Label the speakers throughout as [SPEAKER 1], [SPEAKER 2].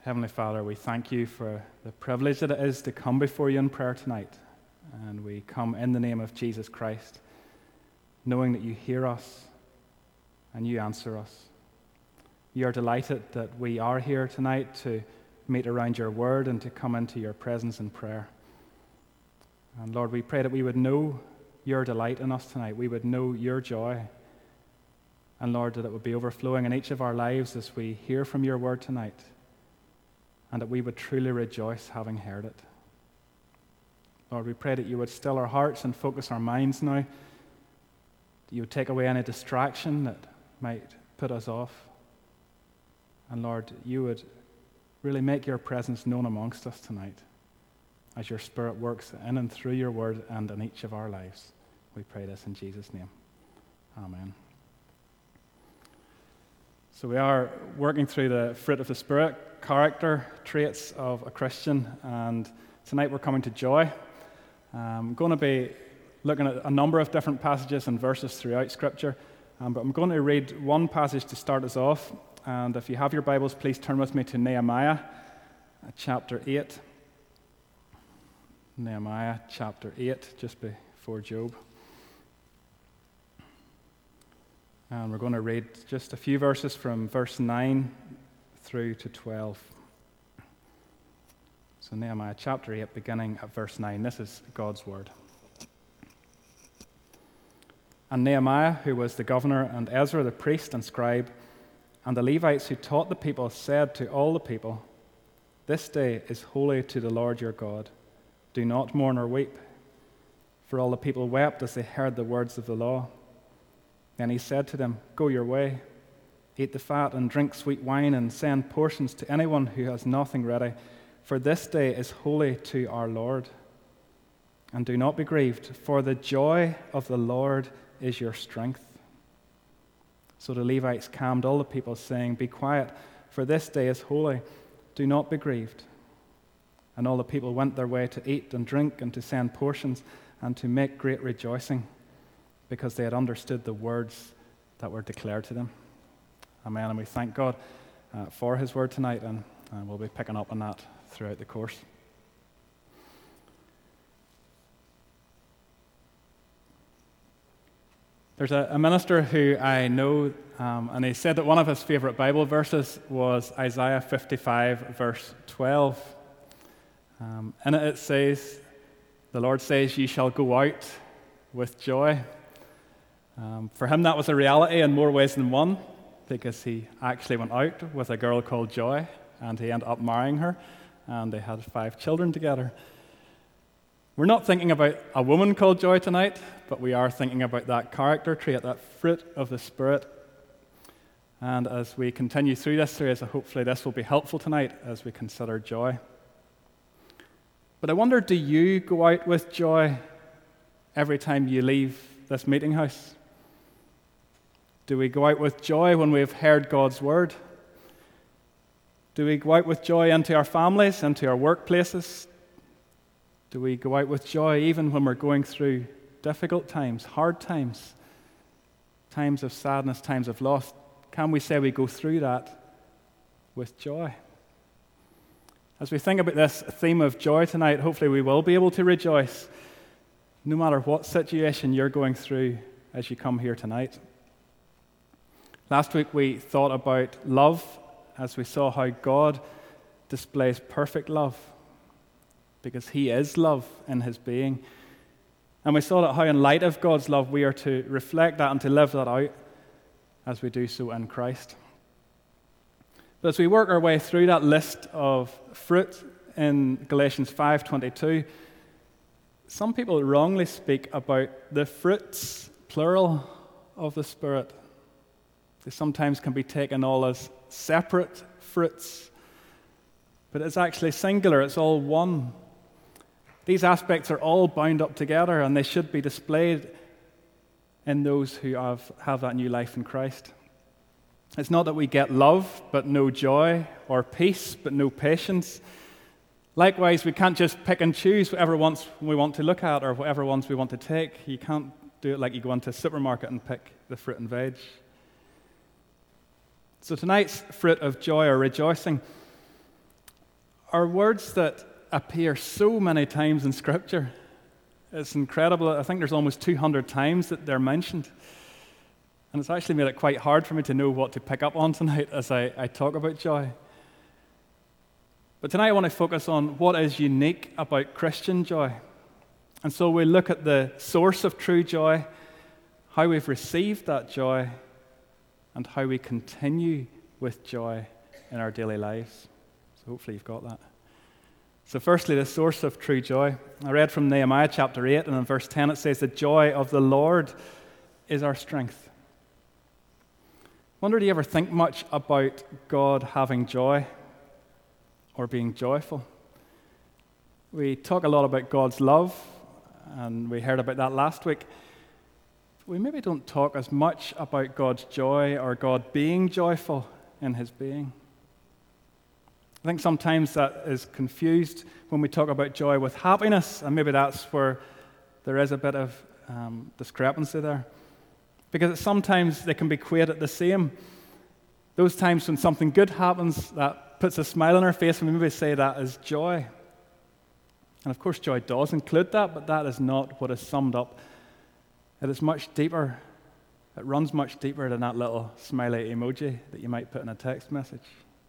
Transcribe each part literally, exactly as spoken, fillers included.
[SPEAKER 1] Heavenly Father, we thank you for the privilege that it is to come before you in prayer tonight. And we come in the name of Jesus Christ, knowing that you hear us and you answer us. You are delighted that we are here tonight to meet around your word and to come into your presence in prayer. And Lord, we pray that we would know your delight in us tonight. We would know your joy. And Lord, that it would be overflowing in each of our lives as we hear from your word tonight. And that we would truly rejoice having heard it. Lord, we pray that you would still our hearts and focus our minds now. That you would take away any distraction that might put us off. And Lord, you would really make your presence known amongst us tonight as your Spirit works in and through your word and in each of our lives. We pray this in Jesus' name. Amen. So we are working through the fruit of the Spirit, character traits of a Christian, and tonight we're coming to joy. I'm going to be looking at a number of different passages and verses throughout Scripture, um, but I'm going to read one passage to start us off, and if you have your Bibles, please turn with me to Nehemiah, chapter eight. Nehemiah, chapter eight, just before Job. And we're going to read just a few verses from verse nine through to twelve. So Nehemiah chapter eight, beginning at verse nine. This is God's word. And Nehemiah, who was the governor, and Ezra the priest and scribe, and the Levites who taught the people, said to all the people, "This day is holy to the Lord your God. Do not mourn or weep." For all the people wept as they heard the words of the law. Then he said to them, "Go your way, eat the fat and drink sweet wine, and send portions to anyone who has nothing ready, for this day is holy to our Lord. And do not be grieved, for the joy of the Lord is your strength." So the Levites calmed all the people, saying, "Be quiet, for this day is holy. Do not be grieved." And all the people went their way to eat and drink and to send portions and to make great rejoicing, because they had understood the words that were declared to them. Amen. And we thank God uh, for his word tonight, and uh, we'll be picking up on that throughout the course. There's a, a minister who I know, um, and he said that one of his favorite Bible verses was Isaiah fifty-five, verse twelve. Um, in it it says, the Lord says, "Ye shall go out with joy." Um, for him, that was a reality in more ways than one, because he actually went out with a girl called Joy, and he ended up marrying her, and they had five children together. We're not thinking about a woman called Joy tonight, but we are thinking about that character trait, that fruit of the Spirit. And as we continue through this series, hopefully this will be helpful tonight as we consider joy. But I wonder, do you go out with joy every time you leave this meeting house? Do we go out with joy when we've heard God's word? Do we go out with joy into our families, into our workplaces? Do we go out with joy even when we're going through difficult times, hard times, times of sadness, times of loss? Can we say we go through that with joy? As we think about this theme of joy tonight, hopefully we will be able to rejoice no matter what situation you're going through as you come here tonight. Last week we thought about love as we saw how God displays perfect love because he is love in his being. And we saw that how in light of God's love we are to reflect that and to live that out as we do so in Christ. But as we work our way through that list of fruit in Galatians five twenty-two, some people wrongly speak about the fruits, plural, of the Spirit. They sometimes can be taken all as separate fruits, but it's actually singular, it's all one. These aspects are all bound up together, and they should be displayed in those who have, have that new life in Christ. It's not that we get love but no joy, or peace but no patience. Likewise, we can't just pick and choose whatever ones we want to look at or whatever ones we want to take. You can't do it like you go into a supermarket and pick the fruit and veg. So tonight's fruit of joy or rejoicing are words that appear so many times in Scripture. It's incredible. I think there's almost two hundred times that they're mentioned. And it's actually made it quite hard for me to know what to pick up on tonight as I, I talk about joy. But tonight I want to focus on what is unique about Christian joy. And so we look at the source of true joy, how we've received that joy, and how we continue with joy in our daily lives. So hopefully you've got that. So firstly, the source of true joy. I read from Nehemiah chapter eight, and in verse ten it says, "The joy of the Lord is our strength." Wonder, do you ever think much about God having joy or being joyful? We talk a lot about God's love, and we heard about that last week. We maybe don't talk as much about God's joy or God being joyful in his being. I think sometimes that is confused when we talk about joy with happiness, and maybe that's where there is a bit of um, discrepancy there. Because sometimes they can be equated the same. Those times when something good happens, that puts a smile on our face, and we maybe say that is joy. And of course, joy does include that, but that is not what is summed up. It is much deeper. It runs much deeper than that little smiley emoji that you might put in a text message.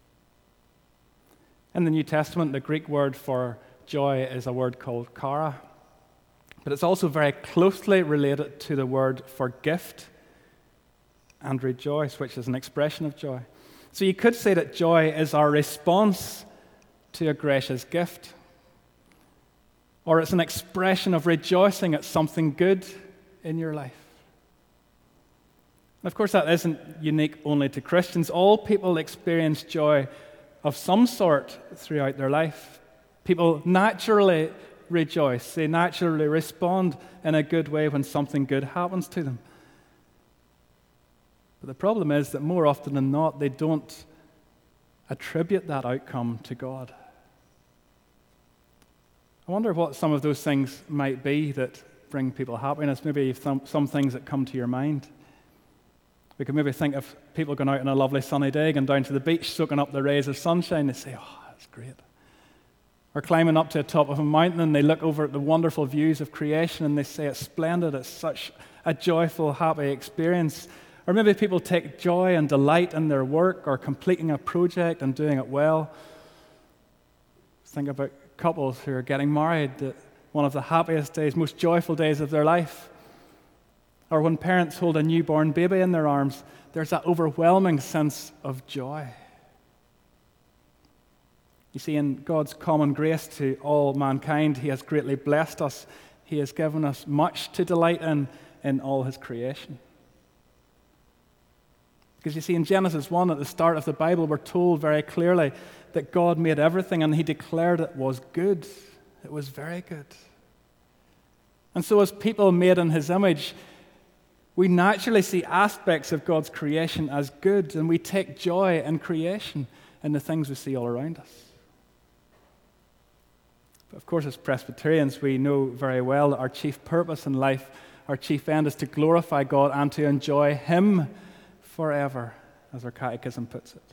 [SPEAKER 1] In the New Testament, the Greek word for joy is a word called chara. But it's also very closely related to the word for gift and rejoice, which is an expression of joy. So you could say that joy is our response to a gracious gift, or it's an expression of rejoicing at something good in your life. And of course, that isn't unique only to Christians. All people experience joy of some sort throughout their life. People naturally rejoice. They naturally respond in a good way when something good happens to them. But the problem is that more often than not, they don't attribute that outcome to God. I wonder what some of those things might be that bring people happiness. Maybe some, some things that come to your mind. We could maybe think of people going out on a lovely sunny day, going down to the beach, soaking up the rays of sunshine. They say, "Oh, that's great." Or climbing up to the top of a mountain and they look over at the wonderful views of creation and they say, "It's splendid, it's such a joyful, happy experience." Or maybe people take joy and delight in their work or completing a project and doing it well. Think about couples who are getting married, that one of the happiest days, most joyful days of their life. Or when parents hold a newborn baby in their arms, there's that overwhelming sense of joy. You see, in God's common grace to all mankind, he has greatly blessed us. He has given us much to delight in in all his creation. Because you see, in Genesis one, at the start of the Bible, we're told very clearly that God made everything and he declared it was good. It was very good. And so as people made in his image, we naturally see aspects of God's creation as good, and we take joy in creation and the things we see all around us. But of course, as Presbyterians, we know very well that our chief purpose in life, our chief end, is to glorify God and to enjoy him forever, as our catechism puts it.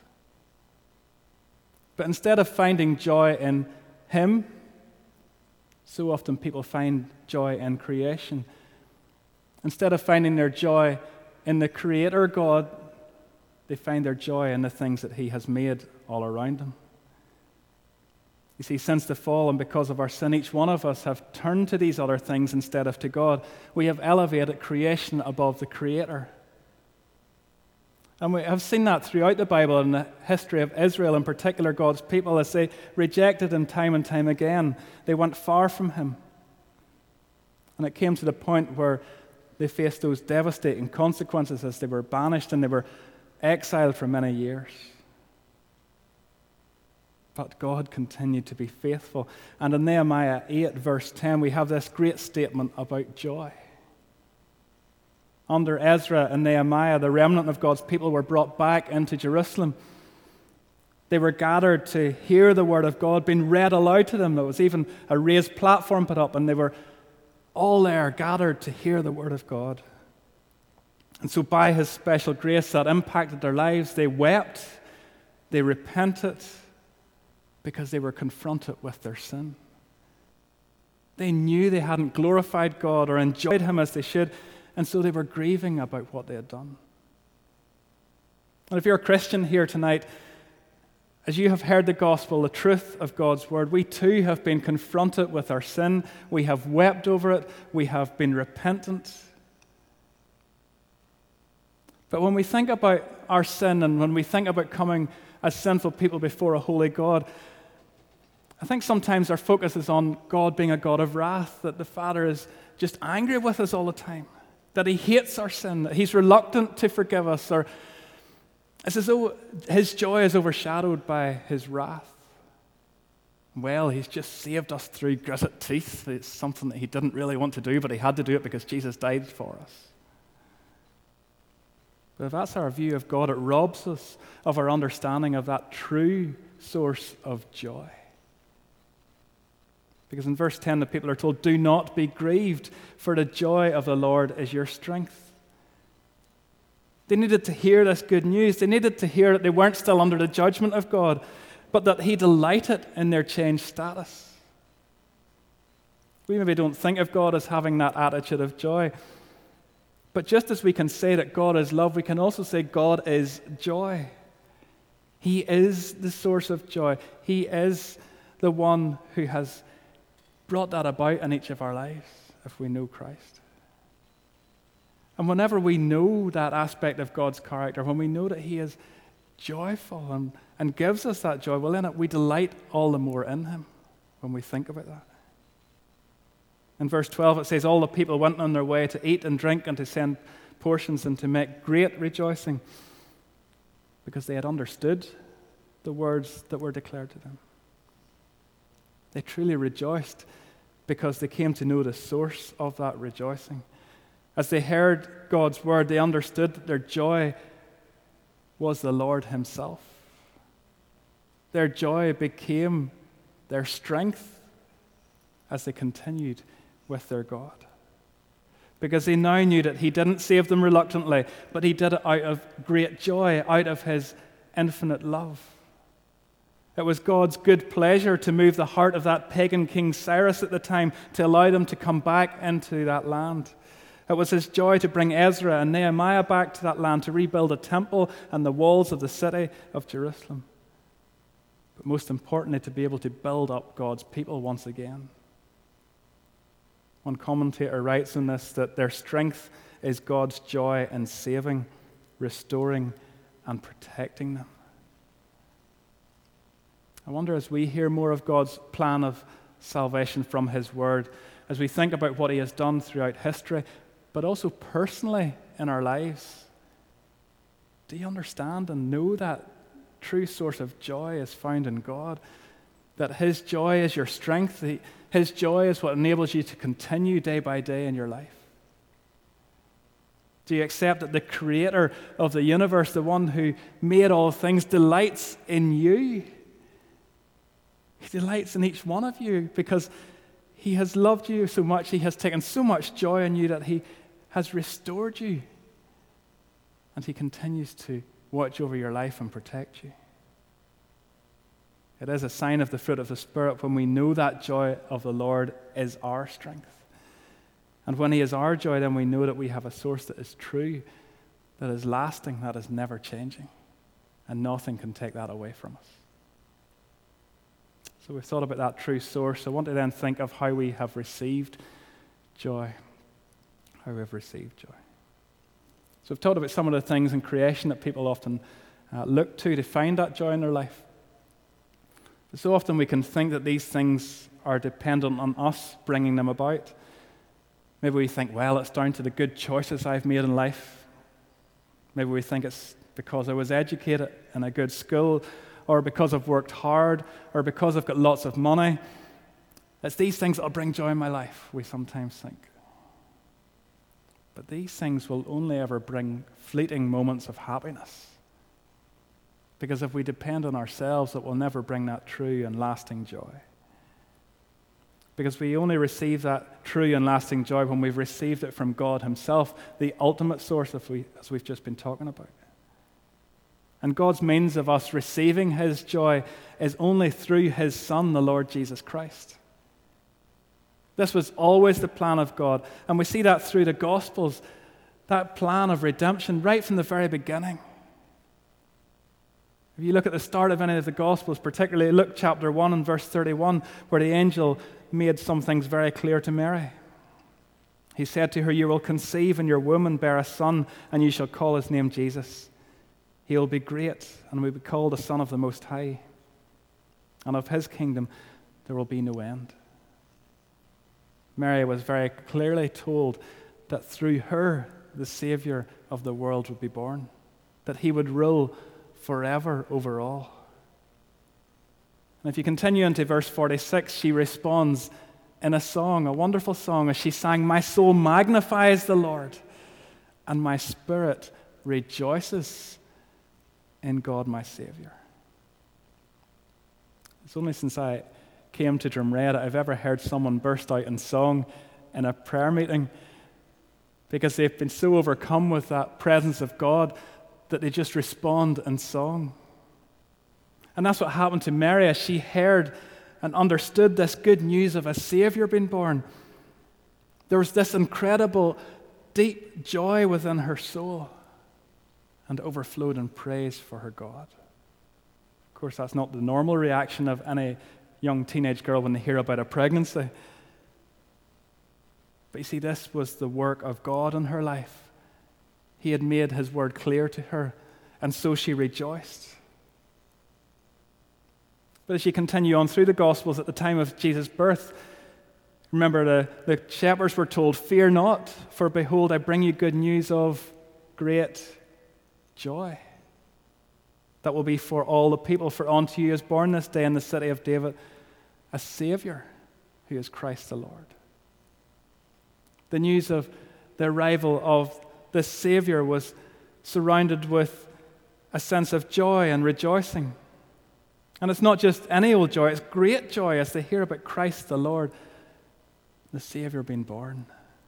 [SPEAKER 1] But instead of finding joy in him, so often people find joy in creation. Instead of finding their joy in the Creator God, they find their joy in the things that he has made all around them. You see, since the fall and because of our sin, each one of us have turned to these other things instead of to God. We have elevated creation above the Creator. And we have seen that throughout the Bible and the history of Israel, in particular God's people, as they rejected him time and time again. They went far from him. And it came to the point where they faced those devastating consequences as they were banished and they were exiled for many years. But God continued to be faithful. And in Nehemiah eight, verse ten, we have this great statement about joy. Under Ezra and Nehemiah, the remnant of God's people were brought back into Jerusalem. They were gathered to hear the word of God being read aloud to them. There was even a raised platform put up, and they were all there gathered to hear the word of God. And so by his special grace that impacted their lives, they wept, they repented, because they were confronted with their sin. They knew they hadn't glorified God or enjoyed him as they should, and so they were grieving about what they had done. And if you're a Christian here tonight, as you have heard the gospel, the truth of God's word, we too have been confronted with our sin. We have wept over it. We have been repentant. But when we think about our sin and when we think about coming as sinful people before a holy God, I think sometimes our focus is on God being a God of wrath, that the Father is just angry with us all the time, that he hates our sin, that he's reluctant to forgive us, or it's as though his joy is overshadowed by his wrath. Well, he's just saved us through gritted teeth. It's something that he didn't really want to do, but he had to do it because Jesus died for us. But if that's our view of God, it robs us of our understanding of that true source of joy. Because in verse ten, the people are told, "Do not be grieved, for the joy of the Lord is your strength." They needed to hear this good news. They needed to hear that they weren't still under the judgment of God, but that he delighted in their changed status. We maybe don't think of God as having that attitude of joy. But just as we can say that God is love, we can also say God is joy. He is the source of joy. He is the one who has brought that about in each of our lives if we know Christ. And whenever we know that aspect of God's character, when we know that he is joyful and, and gives us that joy, well, then we delight all the more in him when we think about that. In verse twelve, it says, "All the people went on their way to eat and drink and to send portions and to make great rejoicing, because they had understood the words that were declared to them." They truly rejoiced because they came to know the source of that rejoicing. As they heard God's word, they understood that their joy was the Lord himself. Their joy became their strength as they continued with their God. Because they now knew that he didn't save them reluctantly, but he did it out of great joy, out of his infinite love. It was God's good pleasure to move the heart of that pagan King Cyrus at the time to allow them to come back into that land. It was his joy to bring Ezra and Nehemiah back to that land to rebuild a temple and the walls of the city of Jerusalem. But most importantly, to be able to build up God's people once again. One commentator writes on this that their strength is God's joy in saving, restoring, and protecting them. I wonder, as we hear more of God's plan of salvation from his word, as we think about what he has done throughout history, but also personally in our lives, do you understand and know that true source of joy is found in God? That his joy is your strength. His joy is what enables you to continue day by day in your life. Do you accept that the creator of the universe, the one who made all things, delights in you? He delights in each one of you because he has loved you so much. He has taken so much joy in you that he has restored you. And he continues to watch over your life and protect you. It is a sign of the fruit of the Spirit when we know that joy of the Lord is our strength. And when he is our joy, then we know that we have a source that is true, that is lasting, that is never changing. And nothing can take that away from us. So we've thought about that true source. I want to then think of how we have received joy. How we have received joy. So we've talked about some of the things in creation that people often uh, look to to find that joy in their life. But so often we can think that these things are dependent on us bringing them about. Maybe we think, well, it's down to the good choices I've made in life. Maybe we think it's because I was educated in a good school, or because I've worked hard, or because I've got lots of money. It's these things that will bring joy in my life, we sometimes think. But these things will only ever bring fleeting moments of happiness. Because if we depend on ourselves, it will never bring that true and lasting joy. Because we only receive that true and lasting joy when we've received it from God himself, the ultimate source, of we, as we've just been talking about. And God's means of us receiving his joy is only through his Son, the Lord Jesus Christ. This was always the plan of God, and we see that through the Gospels, that plan of redemption right from the very beginning. If you look at the start of any of the Gospels, particularly Luke chapter one and verse thirty-one, where the angel made some things very clear to Mary. He said to her, "You will conceive in your womb and bear a son, and you shall call his name Jesus. He will be great and will be called the Son of the Most High. And of his kingdom there will be no end." Mary was very clearly told that through her the Savior of the world would be born, that he would rule forever over all. And if you continue into verse forty-six, she responds in a song, a wonderful song, as she sang, "My soul magnifies the Lord, and my spirit rejoices in God my Savior." It's only since I came to Drumrea that I've ever heard someone burst out in song in a prayer meeting, because they've been so overcome with that presence of God that they just respond in song. And that's what happened to Mary as she heard and understood this good news of a Savior being born. There was this incredible, deep joy within her soul, and overflowed in praise for her God. Of course, that's not the normal reaction of any young teenage girl when they hear about a pregnancy. But you see, this was the work of God in her life. He had made his word clear to her, and so she rejoiced. But as you continue on through the Gospels at the time of Jesus' birth, remember the, the shepherds were told, "Fear not, for behold, I bring you good news of great joy that will be for all the people. For unto you is born this day in the city of David a Savior, who is Christ the Lord." The news of the arrival of this Savior was surrounded with a sense of joy and rejoicing. And it's not just any old joy, it's great joy as they hear about Christ the Lord, the Savior being born.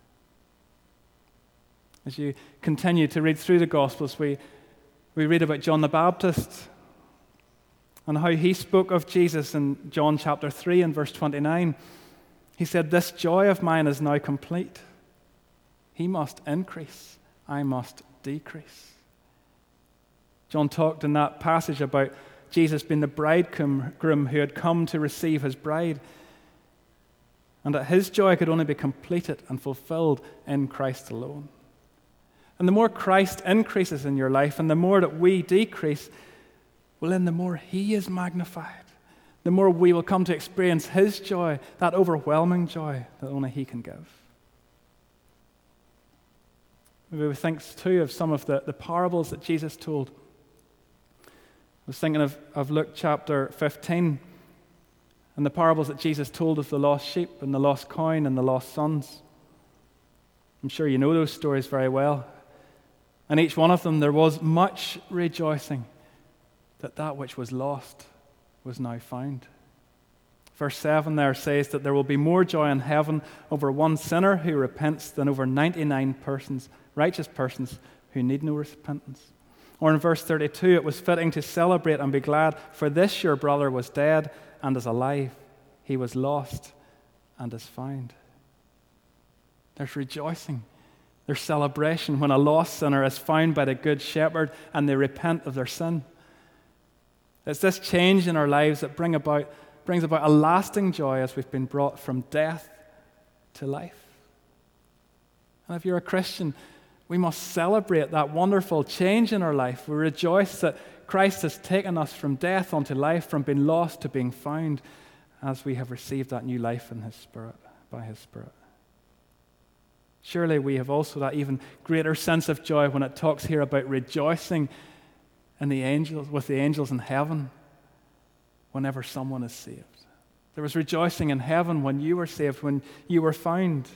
[SPEAKER 1] As you continue to read through the Gospels, we, we read about John the Baptist and how he spoke of Jesus in John chapter three and verse twenty-nine. He said, "This joy of mine is now complete. He must increase, I must decrease." John talked in that passage about Jesus being the bridegroom who had come to receive his bride, and that his joy could only be completed and fulfilled in Christ alone. And the more Christ increases in your life and the more that we decrease, well, then the more he is magnified. The more we will come to experience his joy, that overwhelming joy that only he can give. Maybe we think too of some of the, the parables that Jesus told. I was thinking of, of Luke chapter fifteen and the parables that Jesus told of the lost sheep and the lost coin and the lost sons. I'm sure you know those stories very well. And each one of them there was much rejoicing that that which was lost was now found. Verse seven there says that there will be more joy in heaven over one sinner who repents than over ninety-nine persons, righteous persons who need no repentance. Or in verse thirty-two, it was fitting to celebrate and be glad, for this your brother was dead and is alive. He was lost and is found. There's rejoicing. There's celebration when a lost sinner is found by the good shepherd and they repent of their sin. It's this change in our lives that bring about, brings about a lasting joy as we've been brought from death to life. And if you're a Christian, we must celebrate that wonderful change in our life. We rejoice that Christ has taken us from death unto life, from being lost to being found, as we have received that new life in his Spirit, by his Spirit. Surely we have also that even greater sense of joy when it talks here about rejoicing in the angels, with the angels in heaven whenever someone is saved. There was rejoicing in heaven when you were saved, when you were found.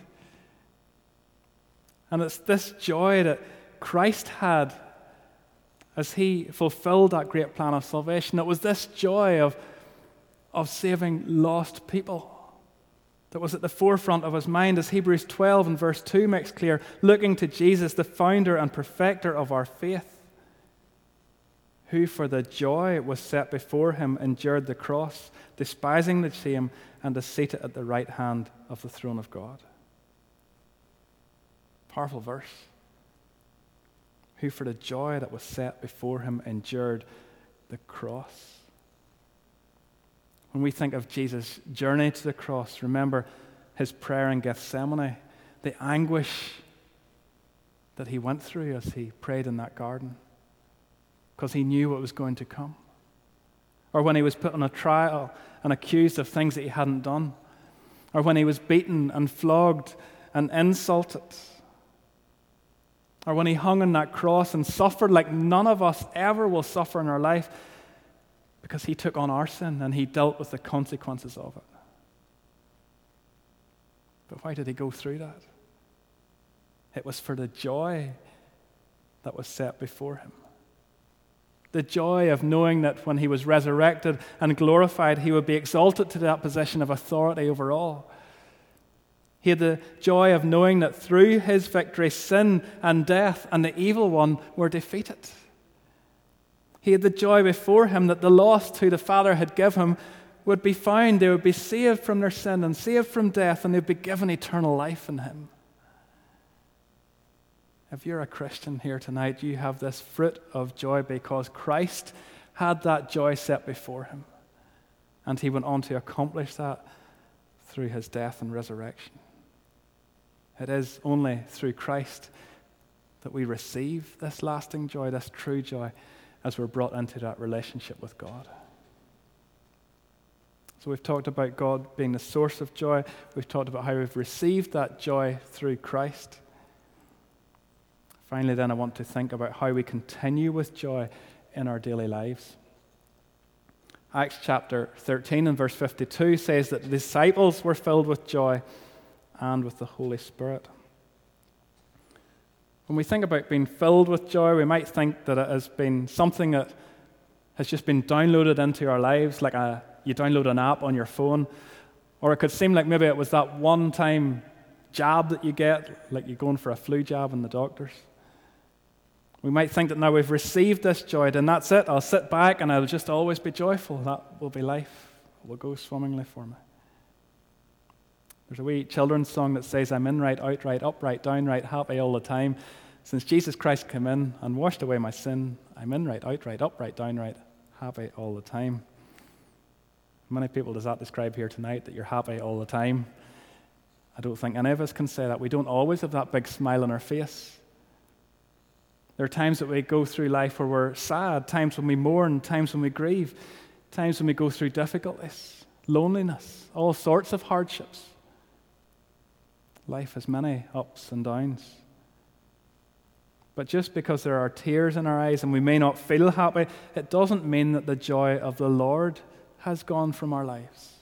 [SPEAKER 1] And it's this joy that Christ had as he fulfilled that great plan of salvation. It was this joy of, of saving lost people that was at the forefront of his mind, as Hebrews twelve and verse two makes clear, looking to Jesus, the founder and perfecter of our faith, who for the joy was set before him endured the cross, despising the shame, and is seated at the right hand of the throne of God. Powerful verse. Who for the joy that was set before him endured the cross. When we think of Jesus' journey to the cross, remember his prayer in Gethsemane, the anguish that he went through as he prayed in that garden, because he knew what was going to come. Or when he was put on a trial and accused of things that he hadn't done. Or when he was beaten and flogged and insulted. Or when he hung on that cross and suffered like none of us ever will suffer in our life, because he took on our sin and he dealt with the consequences of it. But why did he go through that? It was for the joy that was set before him. The joy of knowing that when he was resurrected and glorified, he would be exalted to that position of authority over all. He had the joy of knowing that through his victory, sin and death and the evil one were defeated. He had the joy before him that the lost who the Father had given him would be found. They would be saved from their sin and saved from death, and they'd be given eternal life in him. If you're a Christian here tonight, you have this fruit of joy because Christ had that joy set before him. And he went on to accomplish that through his death and resurrection. It is only through Christ that we receive this lasting joy, this true joy, as we're brought into that relationship with God. So we've talked about God being the source of joy. We've talked about how we've received that joy through Christ. Finally, then, I want to think about how we continue with joy in our daily lives. Acts chapter thirteen and verse fifty-two says that the disciples were filled with joy and with the Holy Spirit. When we think about being filled with joy, we might think that it has been something that has just been downloaded into our lives, like a, you download an app on your phone. Or it could seem like maybe it was that one-time jab that you get, like you're going for a flu jab in the doctors. We might think that now we've received this joy, then that's it. I'll sit back and I'll just always be joyful. That will be life. It will go swimmingly for me. There's a wee children's song that says, I'm in right, out right, upright, down right, happy all the time. Since Jesus Christ came in and washed away my sin, I'm in right, out right, upright, down right, happy all the time. How many people does that describe here tonight, that you're happy all the time? I don't think any of us can say that. We don't always have that big smile on our face. There are times that we go through life where we're sad, times when we mourn, times when we grieve, times when we go through difficulties, loneliness, all sorts of hardships. Life has many ups and downs. But just because there are tears in our eyes and we may not feel happy, it doesn't mean that the joy of the Lord has gone from our lives.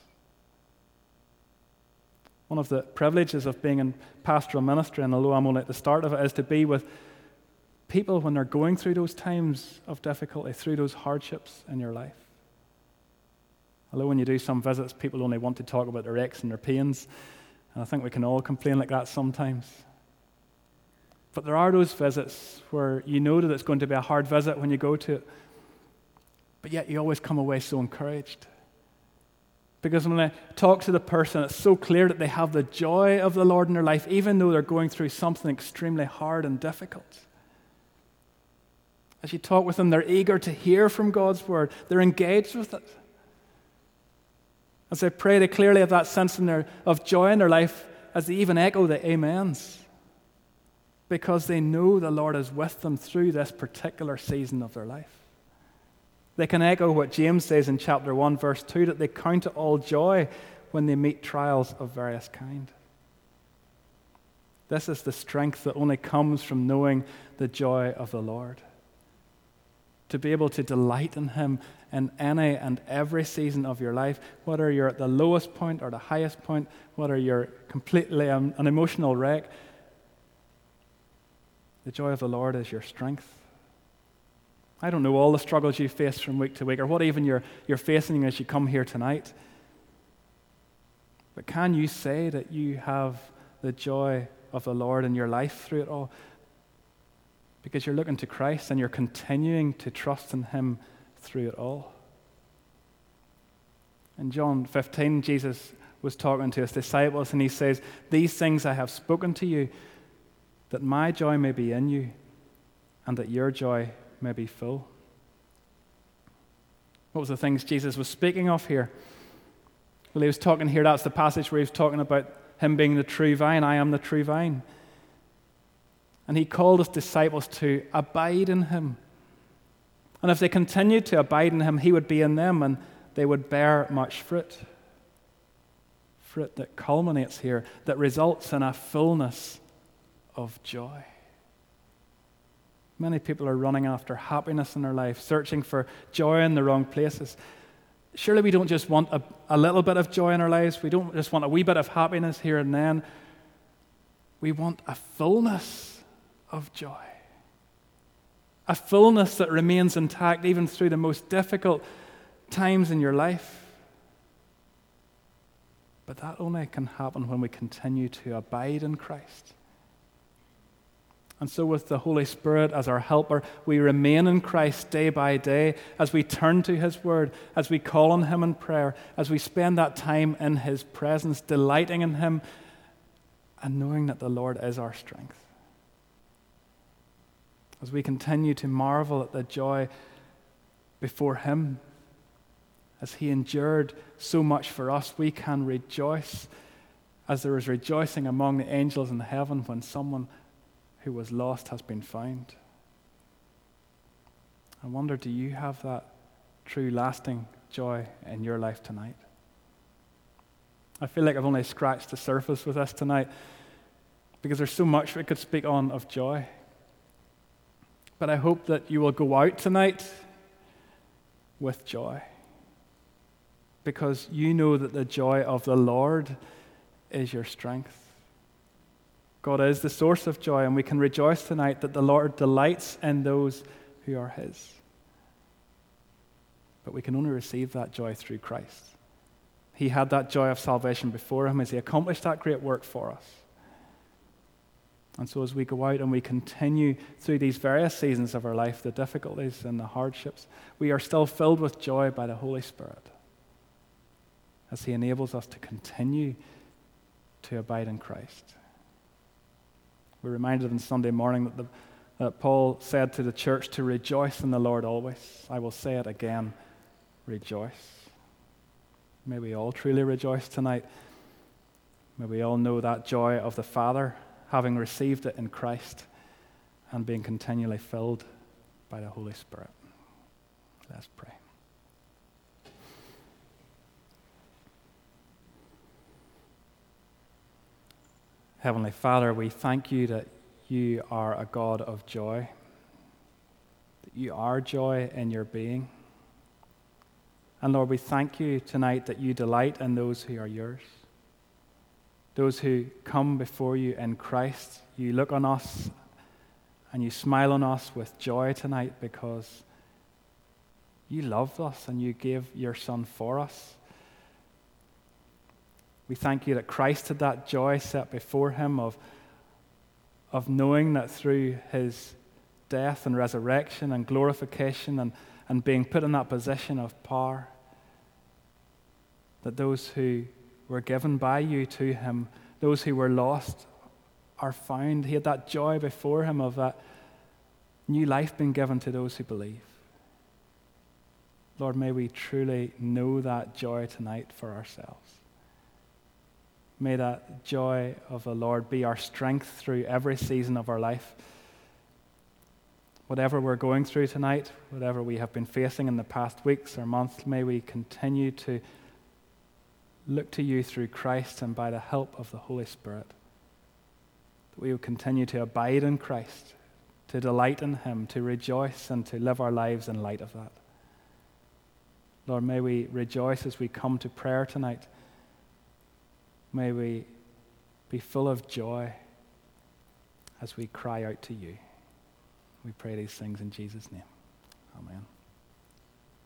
[SPEAKER 1] One of the privileges of being in pastoral ministry, and although I'm only at the start of it, is to be with people when they're going through those times of difficulty, through those hardships in your life. Although when you do some visits, people only want to talk about their aches and their pains, and I think we can all complain like that sometimes. But there are those visits where you know that it's going to be a hard visit when you go to it, but yet you always come away so encouraged. Because when I talk to the person, it's so clear that they have the joy of the Lord in their life, even though they're going through something extremely hard and difficult. As you talk with them, they're eager to hear from God's word. They're engaged with it. As they pray, they clearly have that sense in their, of joy in their life as they even echo the amens, because they know the Lord is with them through this particular season of their life. They can echo what James says in chapter one, verse two, that they count it all joy when they meet trials of various kind. This is the strength that only comes from knowing the joy of the Lord. To be able to delight in Him in any and every season of your life, whether you're at the lowest point or the highest point, whether you're completely um, an emotional wreck, the joy of the Lord is your strength. I don't know all the struggles you face from week to week, or what even you're, you're facing as you come here tonight. But can you say that you have the joy of the Lord in your life through it all? because you're looking to Christ and you're continuing to trust in him through it all. In John fifteen, Jesus was talking to his disciples and he says, "These things I have spoken to you, that my joy may be in you and that your joy may be full." What was the things Jesus was speaking of here? Well, he was talking here, that's the passage where he was talking about him being the true vine. I am the true vine. And he called his disciples to abide in him. And if they continued to abide in him, he would be in them and they would bear much fruit. Fruit that culminates here, that results in a fullness of joy. Many people are running after happiness in their life, searching for joy in the wrong places. Surely we don't just want a, a little bit of joy in our lives. We don't just want a wee bit of happiness here and then. We want a fullness of joy. A fullness that remains intact even through the most difficult times in your life. But that only can happen when we continue to abide in Christ. And so with the Holy Spirit as our helper, we remain in Christ day by day as we turn to his word, as we call on him in prayer, as we spend that time in his presence, delighting in him and knowing that the Lord is our strength. As we continue to marvel at the joy before him, as he endured so much for us, we can rejoice as there is rejoicing among the angels in heaven when someone who was lost has been found. I wonder, do you have that true lasting joy in your life tonight? I feel like I've only scratched the surface with this tonight because there's so much we could speak on of joy. But I hope that you will go out tonight with joy, because you know that the joy of the Lord is your strength. God is the source of joy, and we can rejoice tonight that the Lord delights in those who are his. But we can only receive that joy through Christ. He had that joy of salvation before him as he accomplished that great work for us. And so as we go out and we continue through these various seasons of our life, the difficulties and the hardships, we are still filled with joy by the Holy Spirit as he enables us to continue to abide in Christ. We're reminded on Sunday morning that, the, that Paul said to the church to rejoice in the Lord always. I will say it again, rejoice. May we all truly rejoice tonight. May we all know that joy of the Father, having received it in Christ and being continually filled by the Holy Spirit. Let's pray. Heavenly Father, we thank you that you are a God of joy, that you are joy in your being. And Lord, we thank you tonight that you delight in those who are yours, those who come before you in Christ. You look on us and you smile on us with joy tonight because you loved us and you gave your Son for us. We thank you that Christ had that joy set before him of, of knowing that through his death and resurrection and glorification and, and being put in that position of power, that those who were given by you to him, those who were lost, are found. He had that joy before him of that new life being given to those who believe. Lord, may we truly know that joy tonight for ourselves. May that joy of the Lord be our strength through every season of our life. Whatever we're going through tonight, whatever we have been facing in the past weeks or months, may we continue to look to you through Christ and by the help of the Holy Spirit. That we will continue to abide in Christ, to delight in him, to rejoice and to live our lives in light of that. Lord, may we rejoice as we come to prayer tonight. May we be full of joy as we cry out to you. We pray these things in Jesus' name. Amen.